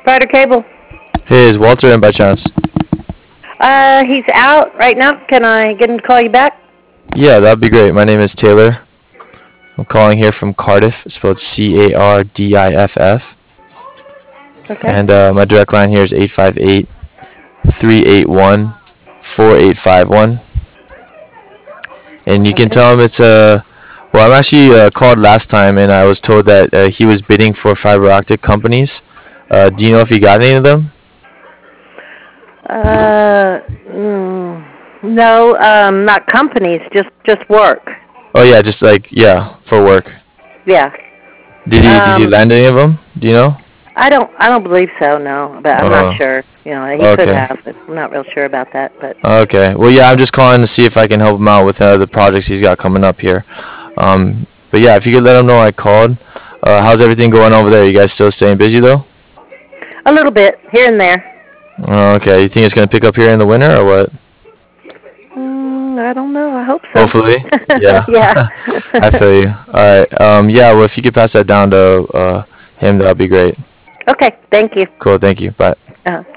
Spider Cable. Hey, is Walter in by chance? He's out right now. Can I get him to call you back? Yeah, that'd be great. My name is Taylor. I'm calling here from Cardiff, spelled Cardiff. Okay. And my direct line here is 858-381-4851. And you can Okay. tell him it's well, I'm actually called last time and I was told that he was bidding for fiber optic companies. Do you know if he got any of them? No, not companies, just work. Oh yeah, just like yeah, for work. Yeah. Did he land any of them? Do you know? I don't believe so. No, but I'm not Oh, sure. He could okay. have, but I'm not real sure about that. But Okay. Well, yeah, I'm just calling to see if I can help him out with the projects he's got coming up here. But yeah, if you could let him know I called. How's everything going over there? You guys still staying busy though? a little bit here and there. Okay. You think it's gonna pick up here in the winter or what? I don't know. I hope so. Hopefully. Yeah. Yeah. I feel you. All right. Yeah. Well, if you could pass that down to him, that'd be great. Okay. Thank you. Cool. Thank you. Bye. Uh-huh.